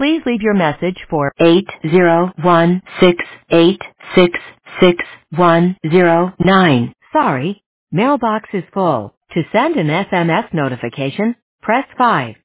Please leave your message for 801-686-6109. Sorry, mailbox is full. To send an SMS notification, press 5.